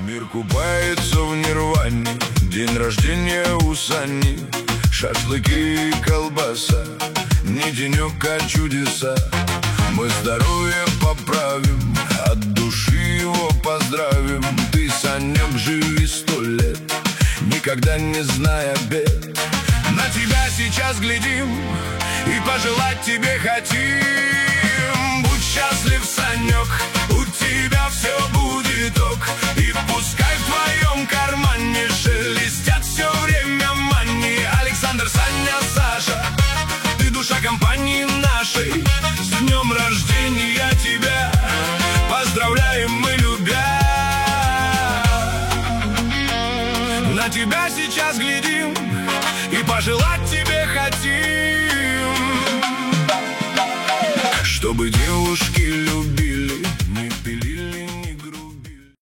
Мир купается в нирване, день рождения у Сани. Шашлыки и колбаса, не денек, а чудеса. Мы здоровье поправим, от души его поздравим. Ты, Санек, живи 100 лет, никогда не зная бед. На тебя сейчас глядим и пожелать тебе хотим. Будь счастлив, Санек, у тебя все будет ок. И пускай в твоем кармане шелестят все время мани. Александр, Саня, Саша, ты душа компании нашей. С днем рождения тебя поздравляем мы, любя. На тебя сейчас глядим и пожелать тебе хотим, чтобы девушки